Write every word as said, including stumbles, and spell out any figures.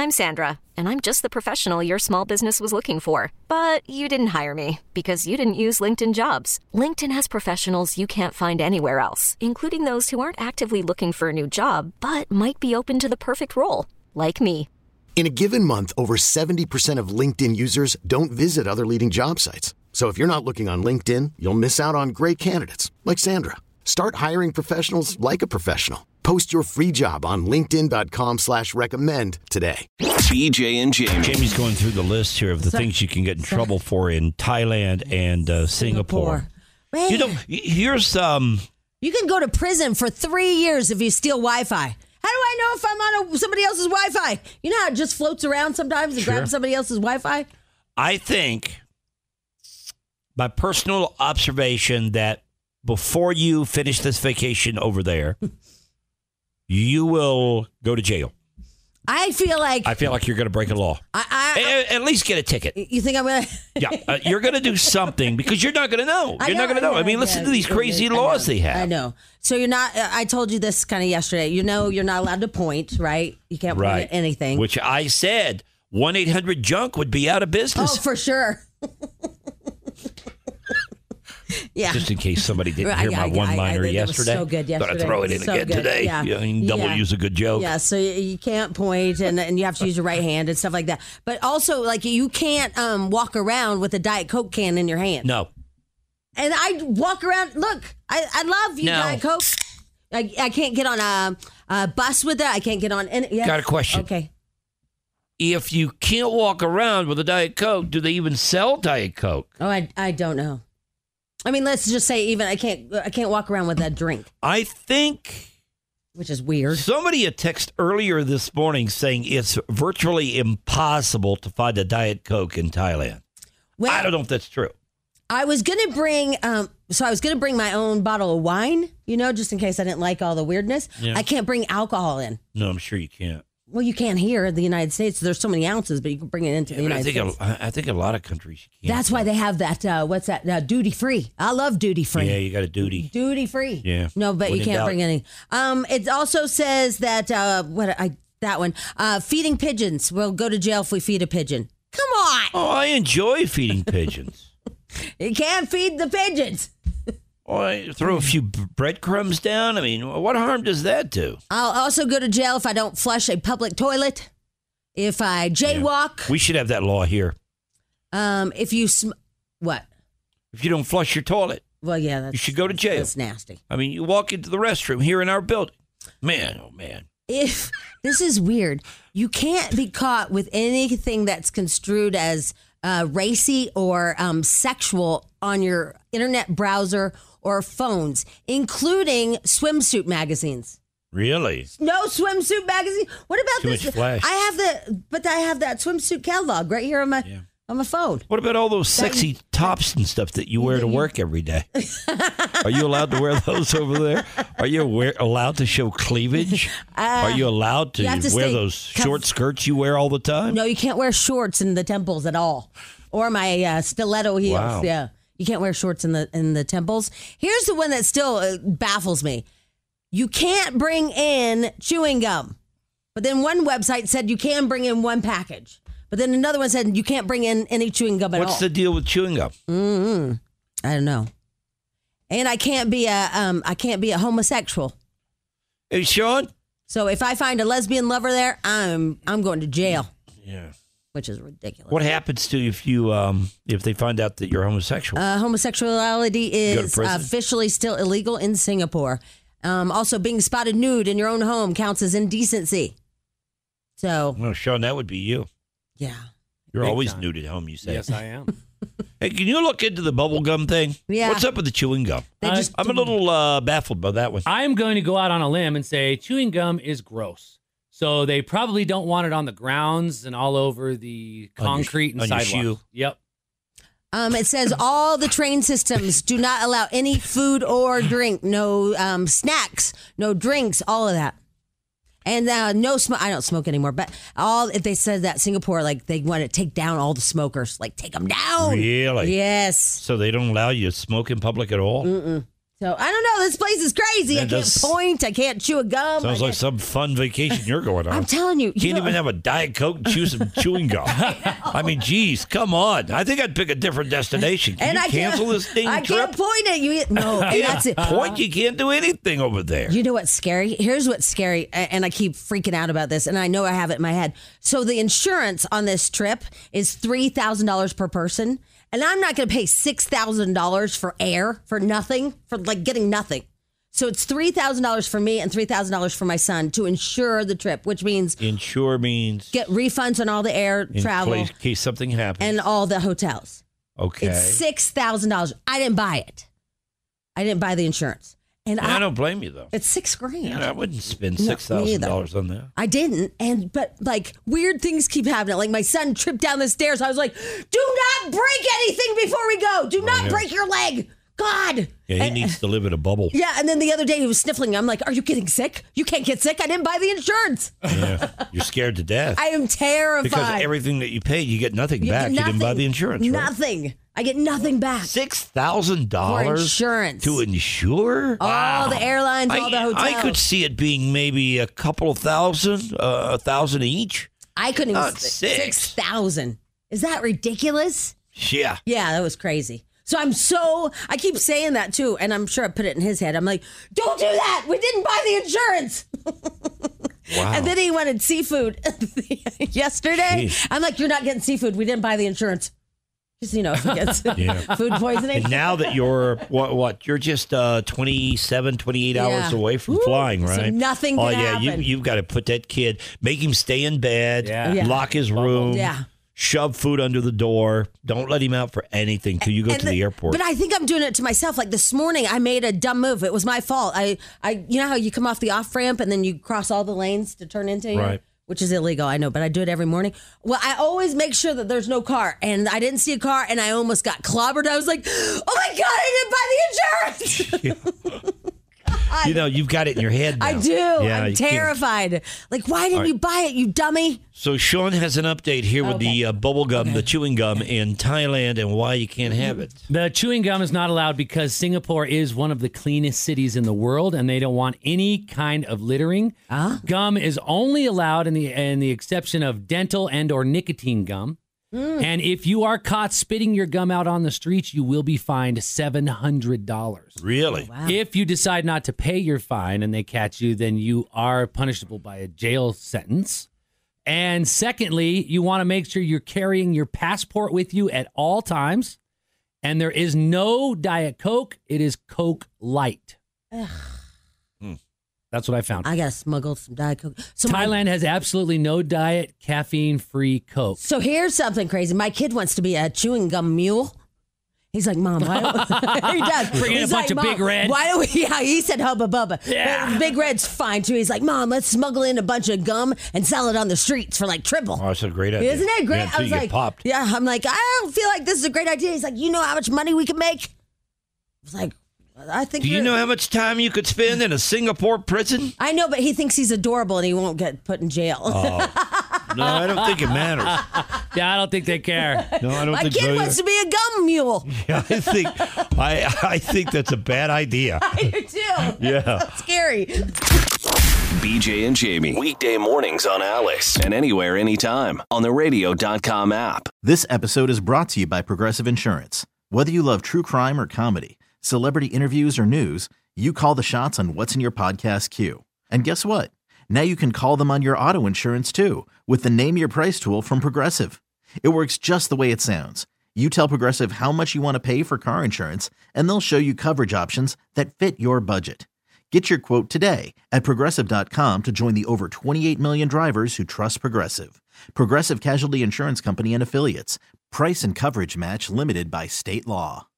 I'm Sandra, and I'm just the professional your small business was looking for. But you didn't hire me because you didn't use LinkedIn Jobs. LinkedIn has professionals you can't find anywhere else, including those who aren't actively looking for a new job, but might be open to the perfect role, like me. In a given month, over seventy percent of LinkedIn users don't visit other leading job sites. So if you're not looking on LinkedIn, you'll miss out on great candidates like Sandra. Start hiring professionals like a professional. Post your free job on linkedin.com slash recommend today. B J and Jamie. Jamie's going through the list here of the So, things you can get in so, trouble for in Thailand and uh, Singapore. Singapore. You know, here's um. You can go to prison for three years if you steal Wi-Fi. How do I know if I'm on a, somebody else's Wi-Fi? You know how it just floats around sometimes and Sure. grabs somebody else's Wi-Fi? I think, my personal observation, that before you finish this vacation over there, you will go to jail. I feel like I feel like you're going to break a law. I, I, at, at least get a ticket. you think I'm gonna? Yeah, uh, you're going to do something because you're not going to know. I You're know, not going to know. I yeah, mean, listen yeah, to these yeah, crazy I laws know, they have. I know. So you're not. I told you this kind of yesterday. You know, you're not allowed to point, right? You can't point Right. at anything. Which I said one eight hundred junk would be out of business. Oh, for sure. Yeah. Just in case somebody didn't Right, hear yeah, my yeah, one-liner I- I- that was yesterday. so good Thought I'd yesterday. throw it in So again good, today. yeah. You know, you can double Yeah. use a good joke. Yeah, so you, you can't point and, and you have to use your right hand and stuff like that. But also, like, you can't um, walk around with a Diet Coke can in your hand. No. And I walk around, look, I, I love you, No. Diet Coke. I, I can't get on a, a bus with it. I can't get on any. Yeah. Got a question. Okay. If you can't walk around with a Diet Coke, do they even sell Diet Coke? Oh, I, I don't know. I mean, let's just say even I can't I can't walk around with that drink, I think which is weird. somebody had texted earlier this morning saying it's virtually impossible to find a Diet Coke in Thailand. Well, I don't know if that's true. I was gonna bring, um, so I was gonna bring my own bottle of wine, you know, just in case I didn't like all the weirdness. Yeah. I can't bring alcohol in. No, I'm sure you can't. Well, you can't here in the United States. There's so many ounces, but you can bring it into Yeah, the but I United think States. a, I think a lot of countries you can't. That's why they have that. Uh, what's that? Uh, duty free. I love duty free. Yeah, you got a duty. Duty free. Yeah. No, but When you in can't doubt. bring any. Um, it also says that uh, what I that one uh, feeding pigeons. We'll go to jail if we feed a pigeon. Come on, Oh, I enjoy feeding pigeons. you can't feed the pigeons. Oh, I throw a few b- breadcrumbs down. I mean, what harm does that do? I'll also go to jail if I don't flush a public toilet. If I jaywalk. We should have that law here. Um, if you sm- what? If you don't flush your toilet, Well, yeah, that's you should go to jail. That's nasty. I mean, you walk into the restroom here in our building. Man, oh man. If this is weird, you can't be caught with anything that's construed as uh, racy or um, sexual on your internet browser or phones, including swimsuit magazines. Really? No swimsuit magazine. What about Too this? much flash. I have the, but I have that swimsuit catalog right here on my Yeah. on my phone. What about all those sexy tops and stuff that you wear to work every day? Are you allowed to wear those over there? Are you wear, allowed to show cleavage? Are you allowed to, you have to wear stay those cov- short skirts you wear all the time? No, you can't wear shorts in the temples at all, or my uh, stiletto heels. Wow. Yeah, you can't wear shorts in the in the temples. Here's the one that still uh, baffles me: you can't bring in chewing gum. But then one website said you can bring in one package. But then another one said you can't bring in any chewing gum at What's all. the deal with chewing gum? Mm-hmm. I don't know. And I can't be a um I can't be a homosexual. Hey, Sean? So if I find a lesbian lover there, I'm I'm going to jail, Yeah. which is ridiculous. What happens to you if you um if they find out that you're homosexual? Uh, homosexuality Go to is prison? officially still illegal in Singapore. Um, also, being spotted nude in your own home counts as indecency. So, well, Sean, that would be you. yeah. You're Big always time. nude at home, you say. Yes, I am. Hey, can you look into the bubble gum thing? Yeah. What's up with the chewing gum? They Uh, just I'm a little uh, baffled by that one. I'm going to go out on a limb and say chewing gum is gross. So they probably don't want it on the grounds and all over the On your- concrete and on your sidewalks. shoe. Yep. Um, it says all the train systems do not allow any food or drink, no um, snacks, no drinks, all of that. And uh, no smoke. I don't smoke anymore, but all if they said that Singapore, like they want to take down all the smokers, like take them down. Really? Yes. So they don't allow you to smoke in public at all? Mm-mm. So I don't know. This place is crazy. That I can't does- point. I can't chew a gum. Sounds I like can't- some fun vacation you're going on. I'm telling you. Can't you know, even have a Diet Coke and chew some chewing gum. I, I mean, geez, come on. I think I'd pick a different destination. Can and you I cancel can't, this thing I trip? can't point at you. No, and Yeah, that's it. point. You can't do anything over there. You know what's scary? Here's what's scary, a- and I keep freaking out about this, and I know I have it in my head. So the insurance on this trip is three thousand dollars per person, and I'm not going to pay six thousand dollars for air, for nothing, for like getting nothing. So it's three thousand dollars for me and three thousand dollars for my son to insure the trip, which means Insure means get refunds on all the air in travel case, case something happens. and all the hotels. okay. It's six thousand dollars. I didn't buy it. I didn't buy the insurance. And I I, don't blame you, though. it's six grand. I wouldn't spend No, me six thousand either. dollars on that. I didn't, and but like weird things keep happening. Like my son tripped down the stairs. I was like, "Do not break anything before we go. Do not yeah. break your leg, God." Yeah, he And- needs to live in a bubble. yeah, and then the other day he was sniffling. I'm like, "Are you getting sick? You can't get sick. I didn't buy the insurance. Yeah. You're scared to death. I am terrified." because everything that you pay, you get nothing You back. get You didn't buy nothing. the insurance, right? Nothing. I get nothing back. Six thousand For dollars insurance. to insure All the airlines, all the I, hotels. I could see it being maybe a couple of thousand, uh, a thousand each. I couldn't even. Not six. Six thousand. Is that ridiculous? Yeah. Yeah, that was crazy. So I'm so, I keep saying that too, and I'm sure I put it in his head. I'm like, don't do that. We didn't buy the insurance. Wow. And then he wanted seafood yesterday. Jeez. I'm like, you're not getting seafood. We didn't buy the insurance. Just, you know, if he gets Yeah. food poisoning. And now that you're what what you're just uh, twenty-seven, twenty-eight hours Yeah. away from Woo. flying, So right? nothing Oh can yeah, you happen. you've got to put that kid, make him stay in bed, Yeah. Yeah. lock his room, Yeah. shove food under the door. Don't let him out for anything till you go And to the, the- airport. But I think I'm doing it to myself. Like this morning, I made a dumb move. It was my fault. I, I, you know how you come off the off ramp and then you cross all the lanes to turn into your- Right. which is illegal, I know, but I do it every morning. Well, I always make sure that there's no car, and I didn't see a car, and I almost got clobbered. I was like, "Oh my God, I didn't buy the insurance." you know, you've got it in your head now. I do. Yeah, I'm you can't- terrified. Like, why didn't you buy it, you dummy? So Sean has an update here with Okay. the uh, bubble gum, the chewing gum in Thailand, and why you can't have it. The chewing gum is not allowed because Singapore is one of the cleanest cities in the world, and they don't want any kind of littering. Ah. Gum is only allowed in the in the exception of dental and or nicotine gum. Mm. And if you are caught spitting your gum out on the streets, you will be fined seven hundred dollars. Really? If you decide not to pay your fine and they catch you, then you are punishable by a jail sentence. And secondly, you want to make sure you're carrying your passport with you at all times. And there is no Diet Coke. It is Coke Light. That's what I found. I gotta smuggle some Diet Coke. So my- Thailand has absolutely no diet, caffeine-free Coke. So here's something crazy. My kid wants to be a chewing gum mule. He's like, Mom, why don't he does. Bring in a He's bunch like, of Big "Mom, Red." Why don't we? Yeah, he said Hubba Bubba. Yeah. But Big Red's fine too. He's like, Mom, let's smuggle in a bunch of gum and sell it on the streets for like triple. Oh, that's a great idea. Isn't it great? Yeah, I until was you get like, popped. yeah. I'm like, I don't feel like this is a great idea. He's like, you know how much money we can make? I was like, I think. Do you you're- know how much time you could spend in a Singapore prison? I know, but he thinks he's adorable and he won't get put in jail. No, I don't think it matters. Yeah, I don't think they care. No, I don't My think kid so. wants to be a gum mule. Yeah, I think I I think that's a bad idea. I do too. Yeah. Scary. B J and Jamie. Weekday mornings on Alice. And anywhere, anytime. On the radio dot com app. This episode is brought to you by Progressive Insurance. Whether you love true crime or comedy, celebrity interviews or news, you call the shots on what's in your podcast queue. And guess what? Now you can call them on your auto insurance too with the Name Your Price tool from Progressive. It works just the way it sounds. You tell Progressive how much you want to pay for car insurance, and they'll show you coverage options that fit your budget. Get your quote today at Progressive dot com to join the over twenty-eight million drivers who trust Progressive. Progressive Casualty Insurance Company and Affiliates. Price and coverage match limited by state law.